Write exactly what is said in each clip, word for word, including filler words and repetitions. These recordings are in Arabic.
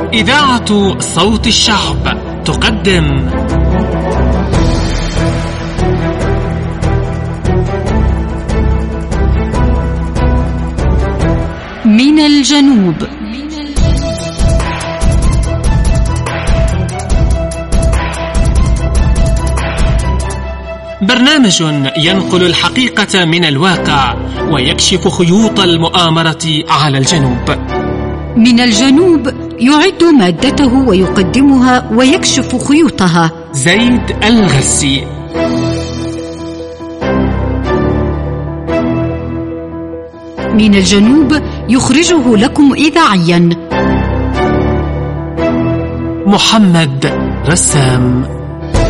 إذاعة صوت الشعب تقدم من الجنوب. برنامج ينقل الحقيقة من الواقع ويكشف خيوط المؤامرة على الجنوب. من الجنوب يعد مادته ويقدمها ويكشف خيوطها زيد الغسي. من الجنوب يخرجه لكم إذاعيا محمد رسام.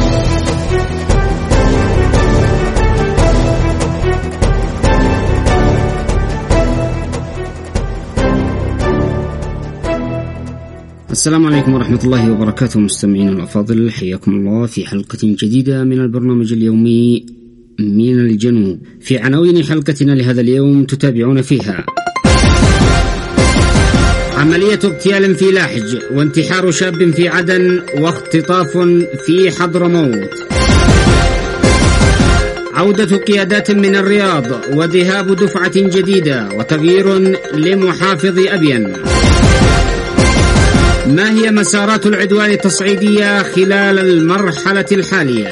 السلام عليكم ورحمة الله وبركاته. مستمعين الأفاضل، حياكم الله في حلقة جديدة من البرنامج اليومي من الجنوب. في عناوين حلقتنا لهذا اليوم تتابعون فيها: عملية اغتيال في لاحج، وانتحار شاب في عدن، واختطاف في حضرموت. عودة قيادات من الرياض، وذهاب دفعة جديدة، وتغيير لمحافظ أبين. ما هي مسارات العدوان التصعيدية خلال المرحلة الحالية؟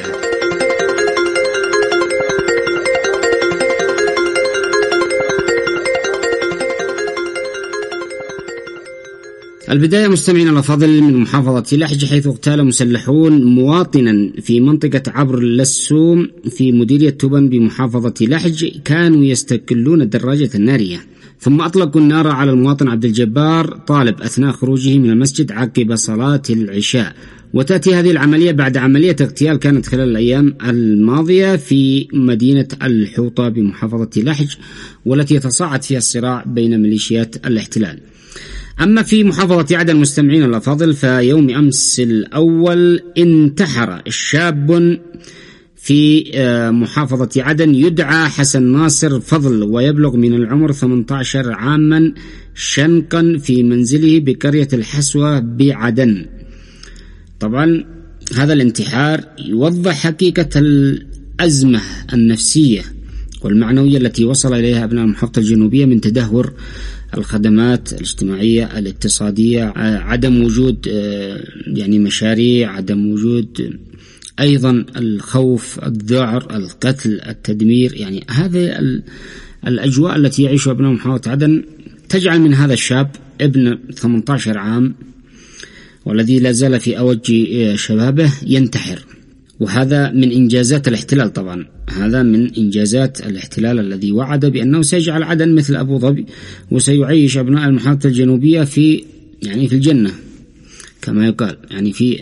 البداية مستمعين الأفاضل من محافظة لاحج، حيث اغتال مسلحون مواطنا في منطقة عبر اللسوم في مديرية تبن بمحافظة لاحج، كانوا يستقلون الدراجة النارية، ثم أطلقوا النار على المواطن عبد الجبار طالب أثناء خروجه من المسجد عقب صلاة العشاء. وتأتي هذه العملية بعد عملية اغتيال كانت خلال الأيام الماضية في مدينة الحوطة بمحافظة لاحج، والتي يتصاعد فيها الصراع بين ميليشيات الاحتلال. أما في محافظة عدن مستمعين الأفاضل، فيوم أمس الأول انتحر شاب في محافظة عدن يدعى حسن ناصر فضل، ويبلغ من العمر ثمانية عشر عاما، شنقا في منزله بقرية الحسوة بعدن. طبعا هذا الانتحار يوضح حقيقة الأزمة النفسية والمعنوية التي وصل إليها أبناء المحافظة الجنوبية من تدهور الخدمات الاجتماعية الاقتصادية، عدم وجود يعني مشاريع، عدم وجود أيضا الخوف، الذعر، القتل، التدمير. يعني هذه الأجواء التي يعيشها أبناء محافظة عدن تجعل من هذا الشاب ابن ثمانية عشر عام والذي لا زال في أوج شبابه ينتحر. وهذا من إنجازات الاحتلال. طبعا هذا من إنجازات الاحتلال الذي وعد بأنه سيجعل عدن مثل أبو ظبي، وسيعيش أبناء المحافظة الجنوبية في يعني في الجنة كما يقال، يعني في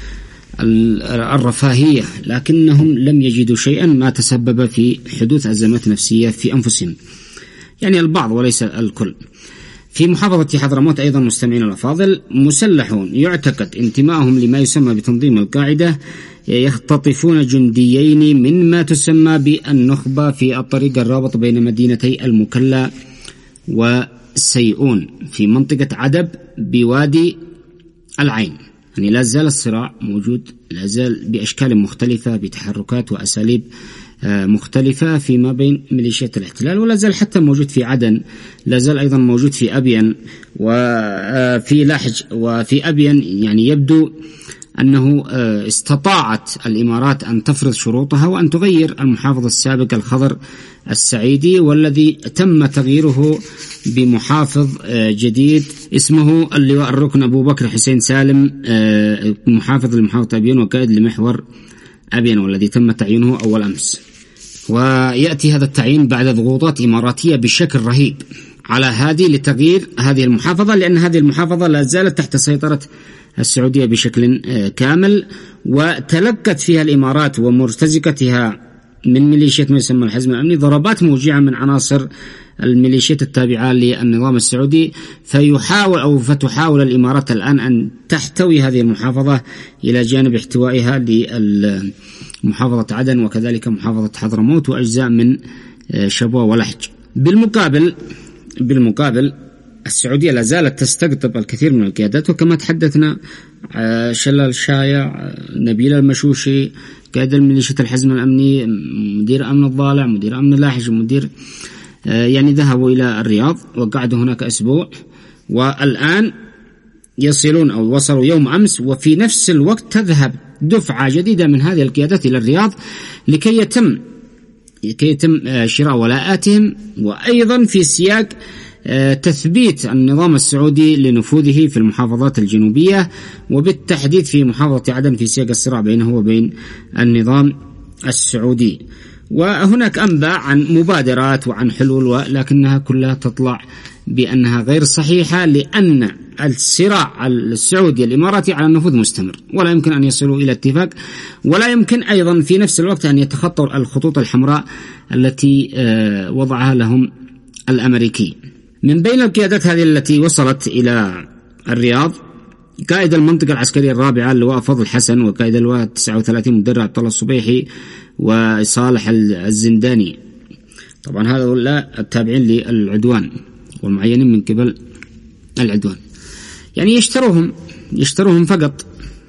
الرفاهية، لكنهم لم يجدوا شيئا ما تسبب في حدوث أزمات نفسية في أنفسهم، يعني البعض وليس الكل. في محافظة حضرموت أيضا مستمعين الأفاضل، مسلحون يعتقد انتمائهم لما يسمى بتنظيم القاعدة يختطفون جنديين من ما تسمى بالنخبة في الطريق الرابط بين مدينتي المكلا وسيئون في منطقة عدب بوادي العين. يعني لا زال الصراع موجود، لا زال بأشكال مختلفة، بتحركات وأساليب مختلفة فيما بين ميليشيات الاحتلال، ولا زال حتى موجود في عدن، لا زال أيضا موجود في أبين وفي لاحج وفي أبين. يعني يبدو أنه استطاعت الإمارات أن تفرض شروطها وأن تغير المحافظ السابق الخضر السعيدي، والذي تم تغييره بمحافظ جديد اسمه اللواء الركن أبو بكر حسين سالم، محافظ لمحافظة أبين وقائد لمحور أبين، والذي تم تعيينه أول أمس. ويأتي هذا التعيين بعد ضغوطات إماراتية بشكل رهيب على هذه لتغيير هذه المحافظة، لأن هذه المحافظة لا زالت تحت سيطرة السعودية بشكل كامل، وتلقت فيها الإمارات ومرتزقتها من ميليشيات ما يسمى الحزم الأمني ضربات موجعة من عناصر الميليشيات التابعة للنظام السعودي، فيحاول أو فتحاول الإمارات الآن أن تحتوي هذه المحافظة إلى جانب احتوائها لمحافظة عدن وكذلك محافظة حضرموت وأجزاء من شبوة ولحج. بالمقابل بالمقابل السعودية لا زالت تستقطب الكثير من القيادات، وكما تحدثنا شلال الشايع، نبيل المشوشي، قائد الميليشيا الحزم الأمني، مدير أمن الضالع، مدير أمن لاحج، مدير يعني ذهبوا إلى الرياض وقعدوا هناك أسبوع، والآن يصلون أو وصلوا يوم أمس، وفي نفس الوقت تذهب دفعة جديدة من هذه القيادات إلى الرياض لكي يتم لكي يتم شراء ولاءاتهم، وأيضا في سياق تثبيت النظام السعودي لنفوذه في المحافظات الجنوبية، وبالتحديد في محافظة عدن في سياق الصراع بينه وبين النظام السعودي. وهناك أنباء عن مبادرات وعن حلول، لكنها كلها تطلع بأنها غير صحيحة، لأن الصراع السعودي الإماراتي على النفوذ مستمر، ولا يمكن أن يصلوا إلى اتفاق، ولا يمكن أيضا في نفس الوقت أن يتخطوا الخطوط الحمراء التي وضعها لهم الأمريكي. من بين القيادات هذه التي وصلت إلى الرياض قائد المنطقة العسكرية الرابعة اللواء فضل حسن، وقائد اللواء تسعة وثلاثين مدرع عبد الله الصبيحي وصالح الزنداني. طبعا هؤلاء التابعين للعدوان والمعينين من قبل العدوان، يعني يشتروهم يشتروهم فقط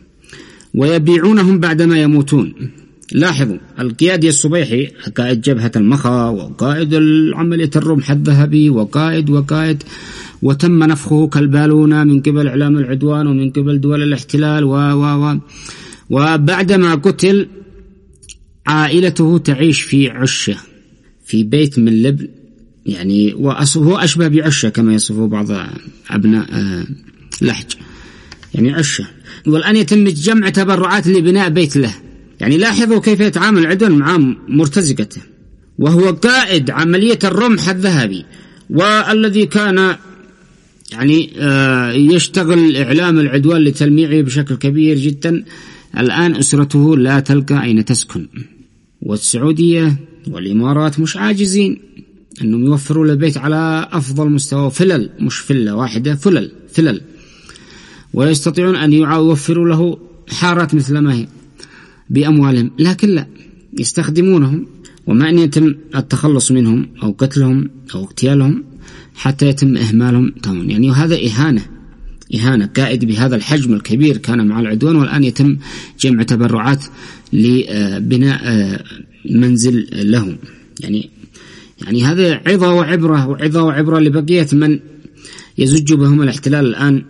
ويبيعونهم بعدما يموتون. لاحظوا القيادي الصبيحي قائد جبهة المخا، وقائد عملية الرمح الذهبي، وقائد وقائد وتم نفخه كالبالونة من قبل إعلام العدوان ومن قبل دول الاحتلال و و و وبعدما قتل عائلته تعيش في عشة، في بيت من لبن، يعني وهو أشبه بعشة كما يصفه بعض أبناء لحج، يعني عشة. والآن يتم جمع تبرعات لبناء بيت له. يعني لاحظوا كيف يتعامل العدوان مع مرتزقته، وهو قائد عملية الرمح الذهبي، والذي كان يعني يشتغل إعلام العدوان لتلميعه بشكل كبير جدا. الآن أسرته لا تلقى أين تسكن، والسعودية والإمارات مش عاجزين أنهم يوفروا له بيت على أفضل مستوى، فلل مش فلة واحدة، فلل فلل ويستطيعون أن يوفروا له حارات مثل ما هي بأموالهم، لكن لا، يستخدمونهم، وما أن يتم التخلص منهم أو قتلهم أو اغتيالهم حتى يتم إهمالهم تماما. يعني هذا إهانة إهانة قائد بهذا الحجم الكبير كان مع العدوان، والآن يتم جمع تبرعات لبناء منزل لهم. يعني يعني هذا عظة وعبرة وعظة وعبرة لبقية من يزج بهم الاحتلال الآن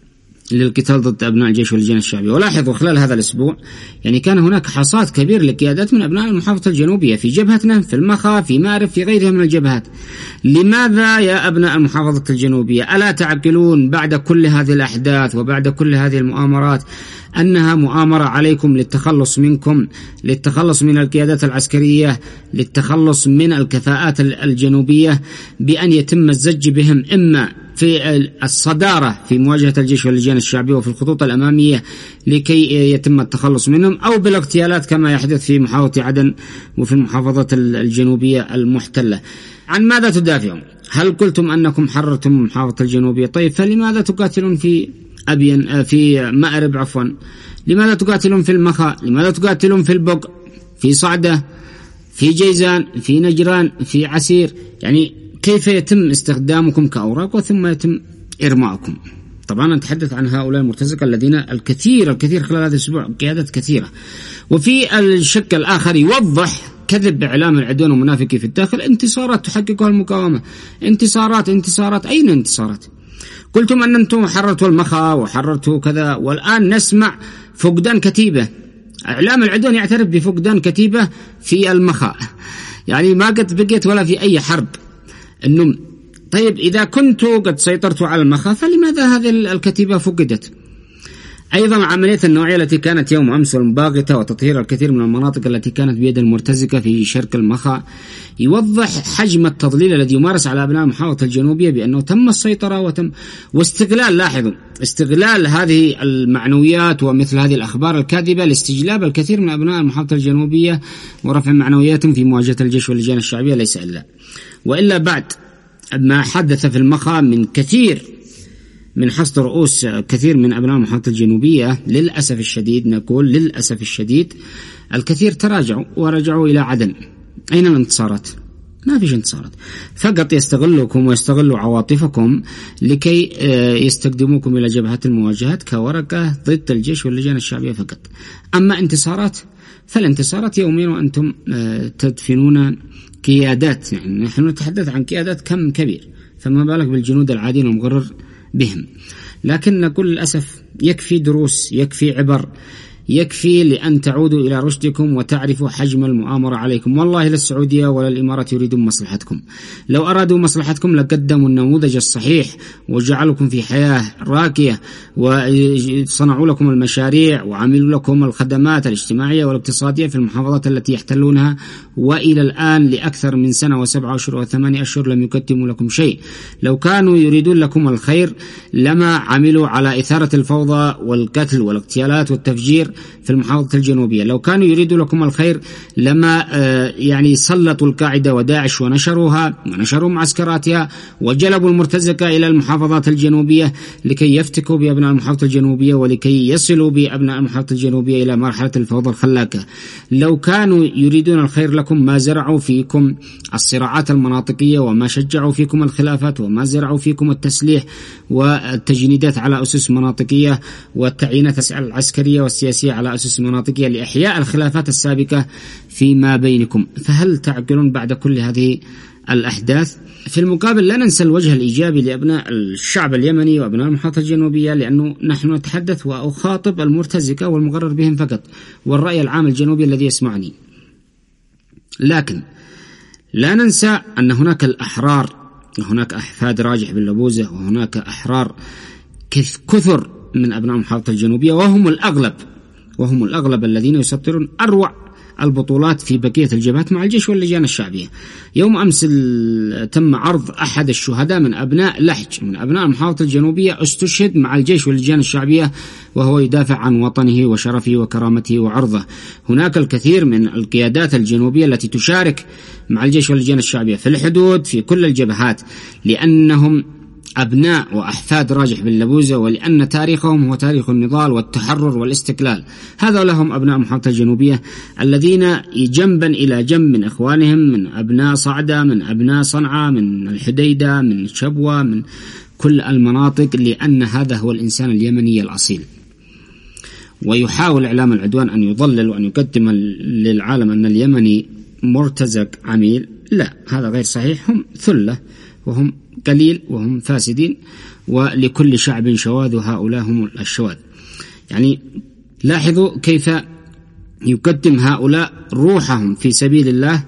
للقتال ضد أبناء الجيش واللجان الشعبية. ولاحظوا خلال هذا الأسبوع يعني كان هناك حصاد كبير لقيادات من أبناء المحافظة الجنوبية في جبهتنا، في المخا، في مأرب، في غيرها من الجبهات. لماذا يا أبناء المحافظة الجنوبية ألا تعقلون بعد كل هذه الأحداث وبعد كل هذه المؤامرات أنها مؤامرة عليكم للتخلص منكم، للتخلص من القيادات العسكرية، للتخلص من الكفاءات الجنوبية، بأن يتم الزج بهم إما في الصدارة في مواجهة الجيش واللجان الشعبية وفي الخطوط الأمامية لكي يتم التخلص منهم، أو بالاغتيالات كما يحدث في محافظة عدن وفي المحافظات الجنوبية المحتلة. عن ماذا تدافعون؟ هل قلتم أنكم حررتم المحافظة الجنوبية؟ طيب فلماذا تقاتلون في أبين في مأرب عفوا؟ لماذا تقاتلون في المخا؟ لماذا تقاتلون في البق، في صعدة، في جيزان، في نجران، في عسير؟ يعني كيف يتم استخدامكم كأوراق وثم يتم إرماءكم؟ طبعا نتحدث عن هؤلاء المرتزقة الذين الكثير الكثير خلال هذا الأسبوع قيادات كثيرة. وفي الشق الآخر يوضح كذب إعلام العدوان ومنافقي في الداخل انتصارات تحققها المقاومة، انتصارات انتصارات أين انتصارات؟ قلتم أن أنتم حررتوا المخا وحررتوا كذا، والآن نسمع فقدان كتيبة. إعلام العدوان يعترف بفقدان كتيبة في المخا، يعني ما قد بقيت ولا في أي حرب. إنه طيب إذا كنتوا قد سيطرتوا على المخا فلماذا هذه الكتيبة فقدت؟ أيضا عملية النوعية التي كانت يوم أمس المباغتة وتطهير الكثير من المناطق التي كانت بيد المرتزقة في شرق المخا يوضح حجم التضليل الذي يمارس على أبناء المحافظة الجنوبية، بأنه تم السيطرة وتم واستغلال، لاحظوا استغلال هذه المعنويات ومثل هذه الأخبار الكاذبة لاستجلاب الكثير من أبناء المحافظة الجنوبية ورفع معنوياتهم في مواجهة الجيش واللجان الشعبية. ليس إلا وإلا بعد ما حدث في المخا من كثير من حصد رؤوس كثير من أبناء المحافظة الجنوبية، للأسف الشديد نقول للأسف الشديد الكثير تراجعوا ورجعوا إلى عدن. أين الانتصارات؟ ما فيش انتصارات، فقط يستغلوكم ويستغلوا عواطفكم لكي يستخدموكم إلى جبهات المواجهات كورقة ضد الجيش واللجان الشعبية فقط. أما انتصارات فالانتصارات يوميا وأنتم تدفنون قيادات، يعني نحن نتحدث عن قيادات كم كبير، فما بالك بالجنود العاديين المغرر بهم. لكن نقول للأسف يكفي دروس، يكفي عبر، يكفي لأن تعودوا إلى رشدكم وتعرفوا حجم المؤامرة عليكم. والله لا السعودية ولا الإمارات يريدون مصلحتكم، لو أرادوا مصلحتكم لقدموا النموذج الصحيح وجعلكم في حياة راقية وصنعوا لكم المشاريع وعملوا لكم الخدمات الاجتماعية والاقتصادية في المحافظات التي يحتلونها، وإلى الآن لأكثر من سنة وسبعة أشهر وثمانية أشهر لم يقدموا لكم شيء. لو كانوا يريدون لكم الخير لما عملوا على إثارة الفوضى والقتل والاغتيالات والتفجير في المحافظة الجنوبية. لو كانوا يريدوا لكم الخير لما يعني سلطوا القاعدة وداعش ونشروها ونشروا معسكراتها وجلبوا المرتزقة إلى المحافظات الجنوبية لكي يفتكوا بأبناء المحافظة الجنوبية ولكي يصلوا بأبناء المحافظة الجنوبية إلى مرحلة الفوضى الخلاقة. لو كانوا يريدون الخير لكم ما زرعوا فيكم الصراعات المناطقية وما شجعوا فيكم الخلافات وما زرعوا فيكم التسليح والتجنيدات على أسس مناطقية والتعيينات العسكرية والسياسية على أسس مناطقية لإحياء الخلافات السابقة فيما بينكم. فهل تعقلون بعد كل هذه الأحداث؟ في المقابل لا ننسى الوجه الإيجابي لأبناء الشعب اليمني وأبناء المحافظة الجنوبية، لأنه نحن نتحدث وأخاطب المرتزقة والمغرر بهم فقط والرأي العام الجنوبي الذي يسمعني. لكن لا ننسى أن هناك الأحرار، هناك أحفاد راجح بن لبوزة وهناك أحرار كثر من أبناء المحافظة الجنوبية، وهم الأغلب وهم الأغلب الذين يسطرون أروع البطولات في بقية الجبهات مع الجيش واللجان الشعبية. يوم أمس تم عرض أحد الشهداء من أبناء لحج من أبناء المحافظة الجنوبية استشهد مع الجيش واللجان الشعبية وهو يدافع عن وطنه وشرفه وكرامته وعرضه. هناك الكثير من القيادات الجنوبية التي تشارك مع الجيش واللجان الشعبية في الحدود في كل الجبهات، لأنهم أبناء وأحفاد راجح بن لبوزة، ولأن تاريخهم هو تاريخ النضال والتحرر والاستقلال. هذا لهم أبناء المحافظة الجنوبية الذين جنبا إلى جنب من إخوانهم من أبناء صعدة، من أبناء صنعاء، من الحديدة، من شبوة، من كل المناطق، لأن هذا هو الإنسان اليمني الأصيل. ويحاول إعلام العدوان أن يضلل وأن يقدم للعالم أن اليمني مرتزق عميل. لا، هذا غير صحيح. هم ثلة وهم قليل وهم فاسدين، ولكل شعب شواذ وهؤلاء هم الشواذ. يعني لاحظوا كيف يقدم هؤلاء روحهم في سبيل الله،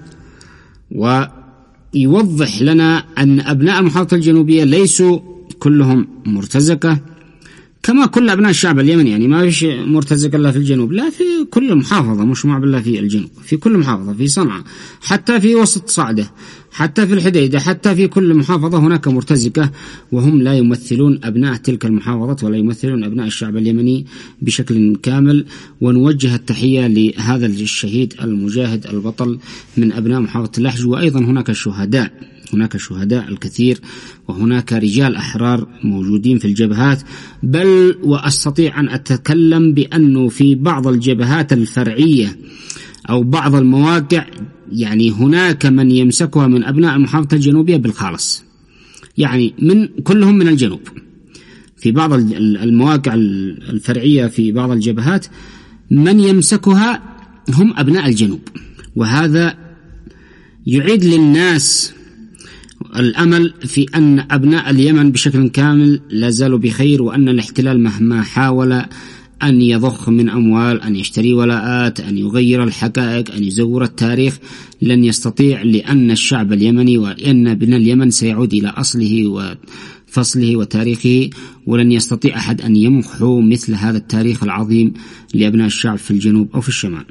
ويوضح لنا أن أبناء المحافظة الجنوبية ليسوا كلهم مرتزقة كما كل أبناء الشعب اليمني. يعني ما فيش مرتزق إلا في الجنوب، لا، في كل محافظة، مش مع بالله في الجنوب، في كل محافظة، في صنعاء، حتى في وسط صعدة، حتى في الحديدة، حتى في كل محافظة هناك مرتزقة، وهم لا يمثلون أبناء تلك المحافظات ولا يمثلون أبناء الشعب اليمني بشكل كامل. ونوجه التحية لهذا الشهيد المجاهد البطل من أبناء محافظة لحج. وأيضا هناك شهداء هناك شهداء الكثير، وهناك رجال أحرار موجودين في الجبهات. بل وأستطيع أن أتكلم بأنه في بعض الجبهات الفرعية أو بعض المواقع يعني هناك من يمسكها من أبناء المحافظة الجنوبية بالخالص، يعني من كلهم من الجنوب. في بعض المواقع الفرعية في بعض الجبهات من يمسكها هم أبناء الجنوب، وهذا يعيد للناس الأمل في أن أبناء اليمن بشكل كامل لا زالوا بخير، وأن الاحتلال مهما حاول أن يضخ من أموال، أن يشتري ولاءات، أن يغير الحقائق، أن يزور التاريخ، لن يستطيع، لأن الشعب اليمني وأن ابن اليمن سيعود إلى أصله وفصله وتاريخه، ولن يستطيع أحد أن يمحو مثل هذا التاريخ العظيم لأبناء الشعب في الجنوب أو في الشمال.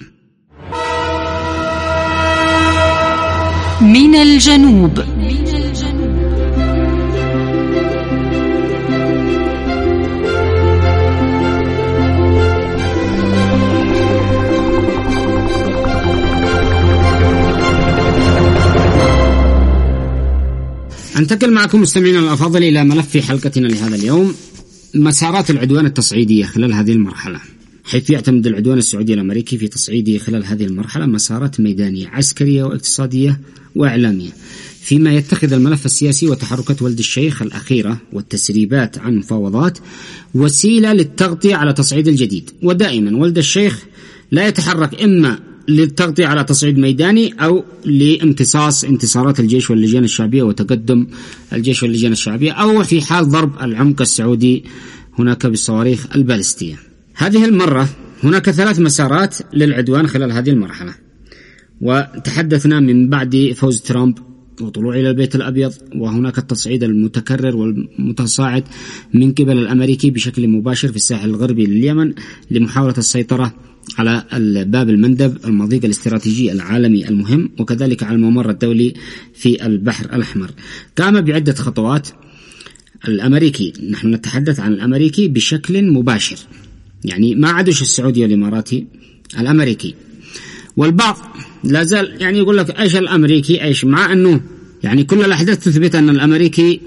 من الجنوب. أنتقل معكم مستمعينا الأفاضل إلى ملف حلقتنا لهذا اليوم: مسارات العدوان التصعيدية خلال هذه المرحلة. حيث يعتمد العدوان السعودي الأمريكي في تصعيده خلال هذه المرحلة مسارات ميدانية عسكرية واقتصادية وإعلامية، فيما يتخذ الملف السياسي وتحركات ولد الشيخ الأخيرة والتسريبات عن مفاوضات وسيلة للتغطية على تصعيد الجديد. ودائما ولد الشيخ لا يتحرك إما للتغطية على تصعيد ميداني أو لامتصاص انتصارات الجيش واللجان الشعبية وتقدم الجيش واللجان الشعبية، أو في حال ضرب العمق السعودي هناك بالصواريخ البالستية. هذه المرة هناك ثلاث مسارات للعدوان خلال هذه المرحلة، وتحدثنا من بعد فوز ترامب وطلوع إلى البيت الأبيض، وهناك التصعيد المتكرر والمتصاعد من قبل الأمريكي بشكل مباشر في الساحل الغربي لليمن لمحاولة السيطرة على باب المندب المضيق الاستراتيجي العالمي المهم، وكذلك على الممر الدولي في البحر الأحمر. قام بعدة خطوات الأمريكي، نحن نتحدث عن الأمريكي بشكل مباشر، يعني ما عادش السعودي والإماراتي، الأمريكي. والبعض لا زال يعني يقول لك ايش الامريكي ايش، مع انه يعني كل الاحداث تثبت ان الامريكي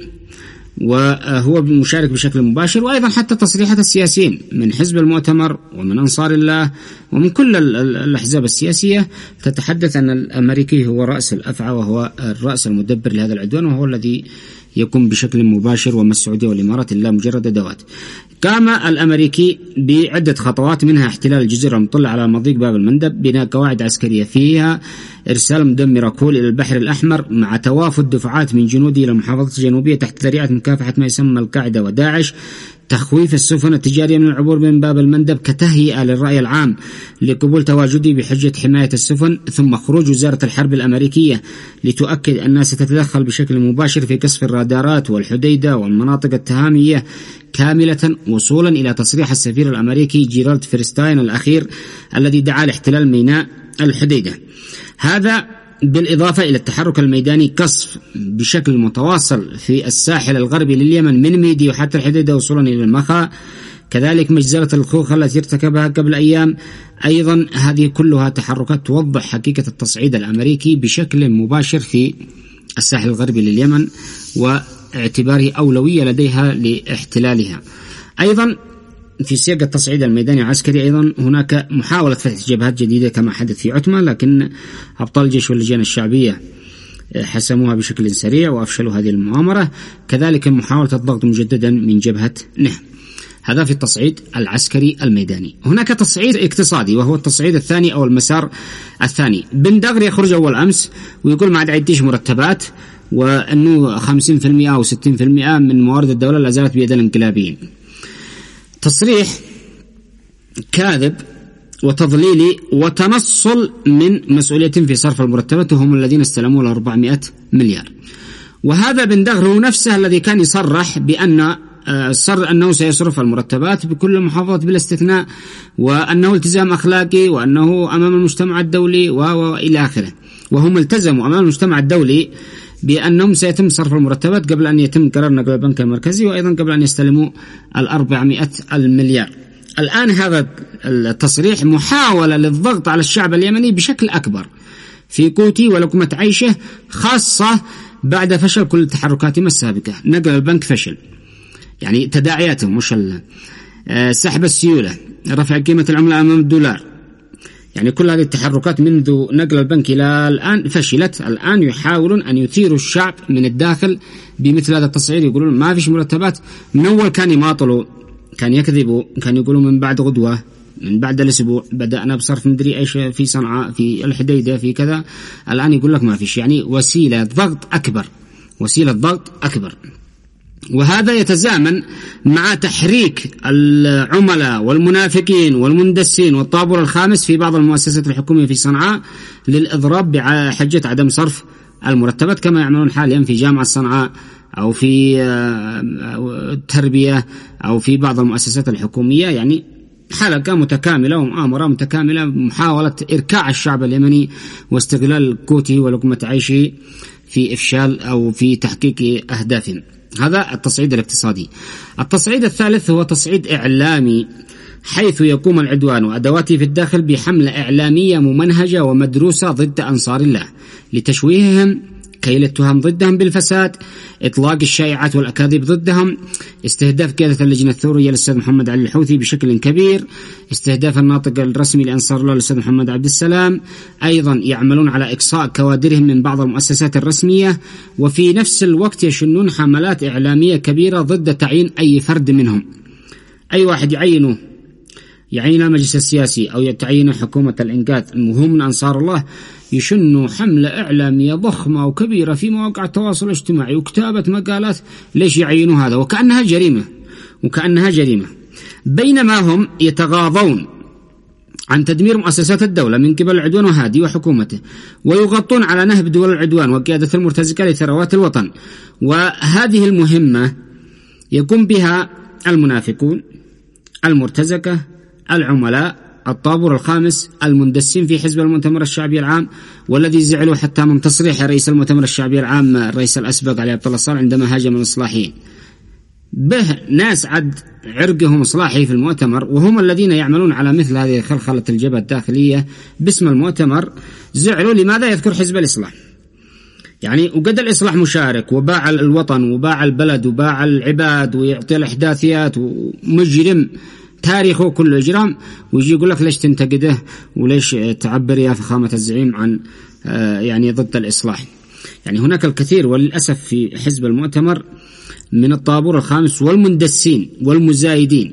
وهو مشارك بشكل مباشر. وايضا حتى تصريحات السياسيين من حزب المؤتمر ومن انصار الله ومن كل الاحزاب السياسيه تتحدث ان الامريكي هو راس الافعى وهو الراس المدبر لهذا العدوان، وهو الذي يقوم بشكل مباشر، وما السعوديه والامارات الا مجرد ادوات. قام الأمريكي بعدة خطوات، منها احتلال الجزيرة المطلة على مضيق باب المندب، بناء قواعد عسكرية فيها، إرسال مدمرة كول إلى البحر الأحمر مع توافد دفعات من جنوده إلى المحافظات الجنوبية تحت ذريعة مكافحة ما يسمى القاعدة وداعش، تخويف السفن التجارية من العبور من باب المندب كتهيئة للرأي العام لقبول تواجده بحجة حماية السفن، ثم خروج وزارة الحرب الأمريكية لتؤكد أنها ستتدخل بشكل مباشر في قصف الرادارات والحديدة والمناطق التهامية كاملة، وصولا إلى تصريح السفير الأمريكي جيرالد فيرستاين الأخير الذي دعا لاحتلال ميناء الحديدة. هذا بالإضافة إلى التحرك الميداني قصف بشكل متواصل في الساحل الغربي لليمن من ميدي وحتى الحديدة وصولا إلى المخا، كذلك مجزرة الخوخ التي ارتكبها قبل أيام. أيضا هذه كلها تحركات توضح حقيقة التصعيد الأمريكي بشكل مباشر في الساحل الغربي لليمن واعتباره أولوية لديها لاحتلالها. أيضا في سياق التصعيد الميداني العسكري أيضا هناك محاولة فتح جبهات جديدة كما حدث في عتمة، لكن أبطال الجيش واللجان الشعبية حسموها بشكل سريع وأفشلوا هذه المؤامرة، كذلك محاولة الضغط مجددا من جبهة نهم. هذا في التصعيد العسكري الميداني. هناك تصعيد اقتصادي وهو التصعيد الثاني أو المسار الثاني. بن دغر يخرج أول أمس ويقول ما عاد عنديش مرتبات، وأنه خمسين بالمئة أو ستين بالمئة من موارد الدولة لا زالت بيد الانقلابيين. تصريح كاذب وتضليلي وتنصل من مسؤوليتهم في صرف المرتبات، وهم الذين استلموا ل أربعمائة مليار. وهذا بن دغر هو نفسه الذي كان يصرح بأن صر أنه سيصرف المرتبات بكل المحافظات بلا استثناء، وأنه التزام أخلاقي، وأنه أمام المجتمع الدولي وإلى آخره. وهم التزموا أمام المجتمع الدولي بأنهم سيتم صرف المرتبات قبل أن يتم قرار نقل البنك المركزي، وأيضا قبل أن يستلموا الأربعمائة المليار. الآن هذا التصريح محاولة للضغط على الشعب اليمني بشكل أكبر في قوتي ولقمة عيشه، خاصة بعد فشل كل التحركات السابقة. نقل البنك فشل، يعني تداعياتهم مش سحب السيولة، رفع قيمة العملة أمام الدولار، يعني كل هذه التحركات منذ نقل البنك إلى الآن فشلت. الآن يحاولون أن يثيروا الشعب من الداخل بمثل هذا التصعيد، يقولون ما فيش مرتبات. من أول كان يماطلوا، كان يكذبوا، كان يقولوا من بعد غدوة، من بعد الأسبوع بدأنا بصرف مدري إيش في صنعاء، في الحديدة، في كذا. الآن يقول لك ما فيش، يعني وسيلة ضغط أكبر، وسيلة ضغط أكبر. وهذا يتزامن مع تحريك العملاء والمنافقين والمندسين والطابور الخامس في بعض المؤسسات الحكومية في صنعاء للإضراب بحجة عدم صرف المرتبات، كما يعملون حاليا في جامعة صنعاء أو في التربية أو في بعض المؤسسات الحكومية. يعني حلقة متكاملة ومؤامرة متكاملة، محاولة إركاع الشعب اليمني واستغلال قوته ولقمة عيشه في إفشال أو في تحقيق أهدافهم. هذا التصعيد الاقتصادي. التصعيد الثالث هو تصعيد إعلامي، حيث يقوم العدوان وأدواته في الداخل بحملة إعلامية ممنهجة ومدروسة ضد أنصار الله لتشويههم كيل التهم ضدهم بالفساد، إطلاق الشائعات والأكاذيب ضدهم، استهداف قيادة اللجنة الثورية للأستاذ محمد علي الحوثي بشكل كبير، استهداف الناطق الرسمي لأنصار الله للأستاذ محمد عبد السلام، أيضا يعملون على إقصاء كوادرهم من بعض المؤسسات الرسمية، وفي نفس الوقت يشنون حملات إعلامية كبيرة ضد تعيين أي فرد منهم. أي واحد يعينه يعين المجلس السياسي أو يتعين حكومة الإنقاذ وهم من أنصار الله، يشنوا حملة إعلامية ضخمة وكبيرة في مواقع التواصل الاجتماعي وكتابة مقالات ليش يعينوا هذا، وكأنها جريمة وكأنها جريمة بينما هم يتغاضون عن تدمير مؤسسات الدولة من قبل العدوان وهادي وحكومته، ويغطون على نهب دول العدوان وقيادة المرتزقة لثروات الوطن. وهذه المهمة يقوم بها المنافقون، المرتزقة، العملاء، الطابور الخامس، المندسين في حزب المؤتمر الشعبي العام، والذي زعلوا حتى من تصريح رئيس المؤتمر الشعبي العام الرئيس الأسبق علي عبد الله صالح عندما هاجم الإصلاحيين. به ناس عد عرقهم إصلاحي في المؤتمر، وهم الذين يعملون على مثل هذه خلخلة الجبهة الداخلية باسم المؤتمر. زعلوا لماذا يذكر حزب الإصلاح؟ يعني وقد الإصلاح مشارك وباع الوطن وباع البلد وباع العباد ويعطي الإحداثيات ومجرم تاريخه كله إجرام، ويجي يقول لك ليش تنتقده وليش تعبر يا فخامة الزعيم عن يعني ضد الإصلاح. يعني هناك الكثير وللأسف في حزب المؤتمر من الطابور الخامس والمندسين والمزايدين،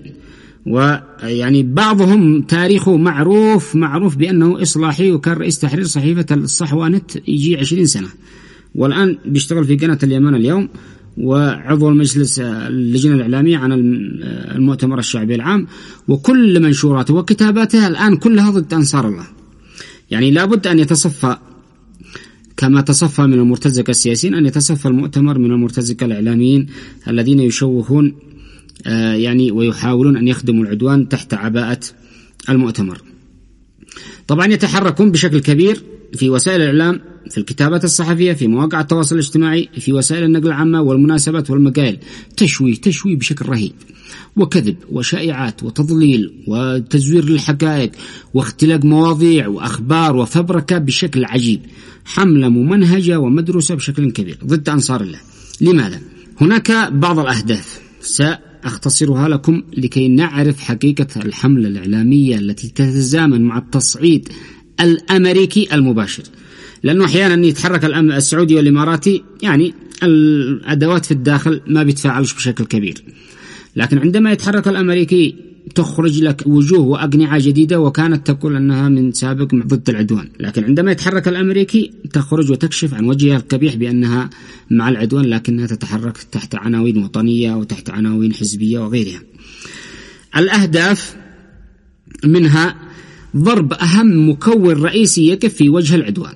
ويعني بعضهم تاريخه معروف معروف بأنه إصلاحي، وكان رئيس تحرير صحيفة الصحوانت يجي عشرين سنة، والآن بيشتغل في قناة اليمن اليوم، وعضو المجلس اللجنة الإعلامية عن المؤتمر الشعبي العام، وكل منشوراته وكتاباته الآن كلها ضد أنصار الله. يعني لابد أن يتصفى كما تصفى من المرتزقة السياسيين، أن يتصفى المؤتمر من المرتزقة الإعلاميين الذين يشوهون يعني ويحاولون أن يخدموا العدوان تحت عباءة المؤتمر. طبعا يتحركون بشكل كبير في وسائل الإعلام، في الكتابات الصحفية، في مواقع التواصل الاجتماعي، في وسائل النقل العامة والمناسبات والمقال، تشويه تشويه بشكل رهيب، وكذب وشائعات وتضليل وتزوير للحقائق واختلاق مواضيع وأخبار وفبركة بشكل عجيب، حملة ممنهجة ومدروسة بشكل كبير ضد أنصار الله. لماذا؟ هناك بعض الأهداف سأختصرها لكم لكي نعرف حقيقة الحملة الإعلامية التي تتزامن مع التصعيد الأمريكي المباشر، لأنه أحيانا يتحرك السعودي والإماراتي يعني الأدوات في الداخل ما بيتفاعلش بشكل كبير، لكن عندما يتحرك الأمريكي تخرج لك وجوه وأقنعة جديدة وكانت تقول أنها من سابق ضد العدوان، لكن عندما يتحرك الأمريكي تخرج وتكشف عن وجهها القبيح بأنها مع العدوان، لكنها تتحرك تحت عناوين وطنية وتحت عناوين حزبية وغيرها. الأهداف منها ضرب أهم مكون رئيسي يقف في وجه العدوان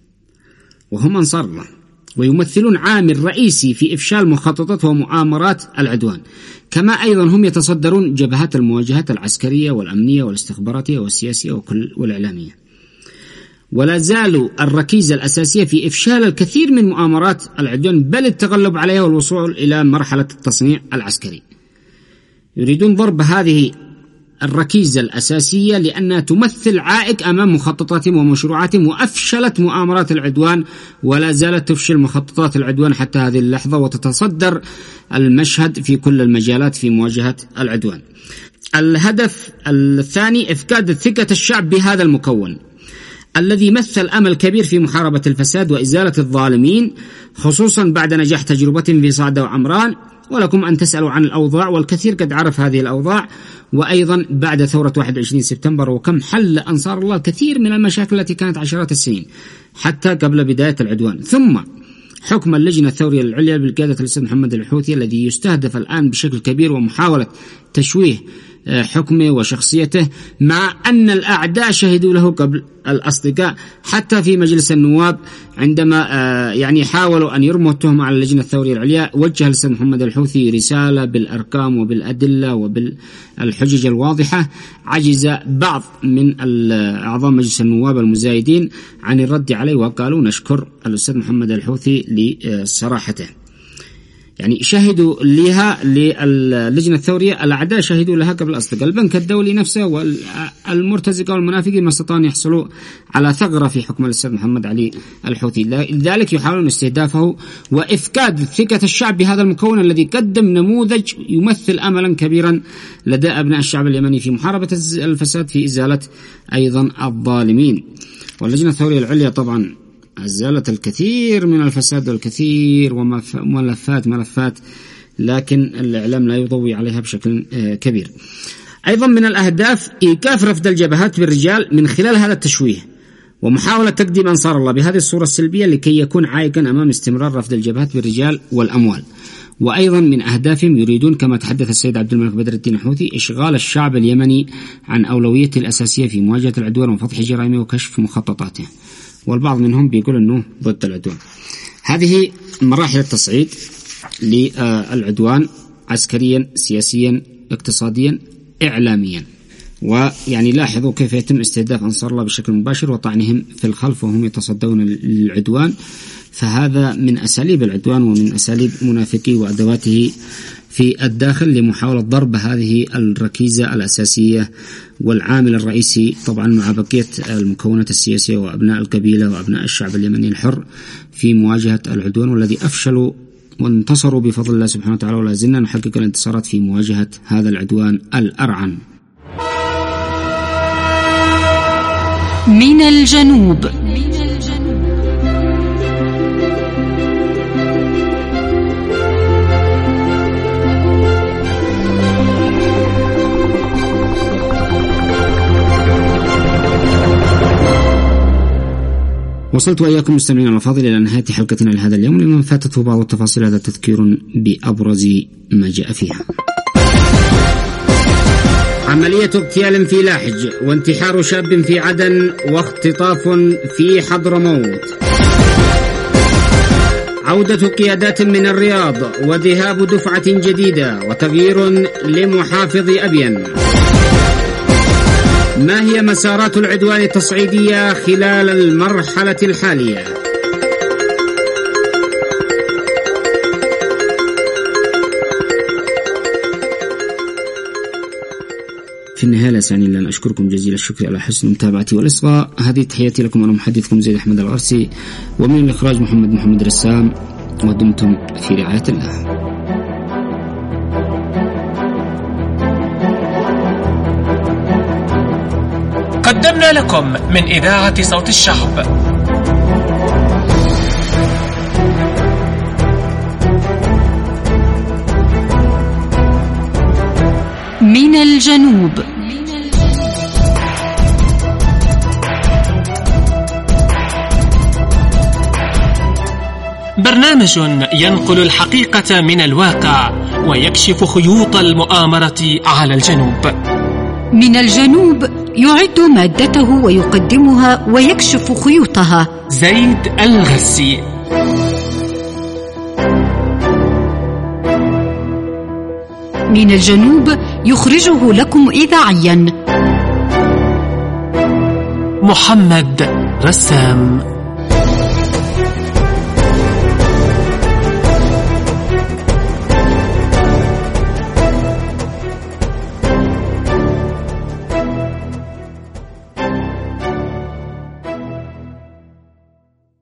وهم أنصار الله، ويمثلون عامل رئيسي في إفشال مخططات ومؤامرات العدوان، كما أيضا هم يتصدرون جبهات المواجهات العسكرية والأمنية والاستخباراتية والسياسية وكل والإعلامية، ولا زالوا الركيزة الأساسية في إفشال الكثير من مؤامرات العدوان، بل التغلب عليها والوصول إلى مرحلة التصنيع العسكري. يريدون ضرب هذه الركيزة الأساسية لأنها تمثل عائق أمام مخططاتهم ومشروعاتهم، وأفشلت مؤامرات العدوان ولا زالت تفشل مخططات العدوان حتى هذه اللحظة، وتتصدر المشهد في كل المجالات في مواجهة العدوان. الهدف الثاني إفقاد ثقة الشعب بهذا المكون الذي مثل أمل كبير في محاربة الفساد وإزالة الظالمين، خصوصا بعد نجاح تجربتهم في صعدة وعمران، ولكم أن تسألوا عن الأوضاع، والكثير قد عرف هذه الأوضاع، وأيضا بعد ثورة واحد وعشرين سبتمبر، وكم حل أنصار الله كثير من المشاكل التي كانت عشرات السنين حتى قبل بداية العدوان. ثم حكم اللجنة الثورية العليا بالقيادة الأستاذ محمد الحوثي الذي يستهدف الآن بشكل كبير، ومحاولة تشويه حكمه وشخصيته، مع أن الأعداء شهدوا له قبل الأصدقاء. حتى في مجلس النواب عندما يعني حاولوا أن يرموا التهمة على اللجنة الثورية العليا، وجه الأستاذ محمد الحوثي رسالة بالأرقام وبالأدلة وبالحجج الواضحة. عجز بعض من أعضاء مجلس النواب المزايدين عن الرد عليه، وقالوا نشكر الأستاذ محمد الحوثي لصراحته. يعني شهدوا لها للجنة الثورية، الأعداء شهدوا لها قبل الأصدقاء. البنك الدولي نفسه والمرتزقة والمنافقين ما استطاعوا أن يحصلوا على ثغرة في حكم الأستاذ محمد علي الحوثي، لذلك يحاولون استهدافه وإفقاد ثقة الشعب بهذا المكون الذي قدم نموذج يمثل أملا كبيرا لدى أبناء الشعب اليمني في محاربة الفساد، في إزالة أيضا الظالمين. واللجنة الثورية العليا طبعا أزالت الكثير من الفساد والكثير وملفات ملفات، لكن الإعلام لا يضوي عليها بشكل كبير. أيضا من الأهداف إيقاف رفض الجبهات بالرجال من خلال هذا التشويه ومحاولة تقديم أنصار الله بهذه الصورة السلبية لكي يكون عائقا أمام استمرار رفض الجبهات بالرجال والأموال. وأيضا من أهدافهم يريدون كما تحدث السيد عبد الملك بدر الدين الحوثي إشغال الشعب اليمني عن أولويته الأساسية في مواجهة العدوان وفتح جرائمه وكشف مخططاته، والبعض منهم بيقول أنه ضد العدوان. هذه مراحل التصعيد للعدوان عسكريا سياسيا اقتصاديا إعلاميا. ويعني لاحظوا كيف يتم استهداف أنصار الله بشكل مباشر وطعنهم في الخلف وهم يتصدون للعدوان، فهذا من أساليب العدوان ومن أساليب منافقي وأدواته في الداخل لمحاولة ضرب هذه الركيزة الأساسية والعامل الرئيسي طبعا مع بقية المكونات السياسية وأبناء القبيلة وأبناء الشعب اليمني الحر في مواجهة العدوان، والذي أفشلوا وانتصروا بفضل الله سبحانه وتعالى، ولا زلنا نحقق الانتصارات في مواجهة هذا العدوان الأرعن. من الجنوب. وصلت وإياكم مستمعينا الأفاضل إلى نهاية حلقتنا لهذا اليوم. لمن فاتته بعض التفاصيل هذا تذكير بأبرز ما جاء فيها. عملية اغتيال في لاحج، وانتحار شاب في عدن، واختطاف في حضرموت. عودة قيادات من الرياض، وذهاب دفعة جديدة، وتغيير لمحافظ أبين. ما هي مسارات العدوان التصعيدية خلال المرحلة الحالية؟ في النهاية لا يسعني إلا أن أشكركم جزيل الشكر على حسن متابعتي والإصغاء. هذه تحياتي لكم، أنا محدثكم زيد أحمد الغرسي، ومن الإخراج محمد محمد رسام، ودمتم في رعاية الله. قدمنا لكم من إذاعة صوت الشعب من الجنوب. برنامج ينقل الحقيقة من الواقع ويكشف خيوط المؤامرة على الجنوب. من الجنوب يعد مادته ويقدمها ويكشف خيوطها زيد الغسي. من الجنوب يخرجه لكم إذاعيا محمد رسام.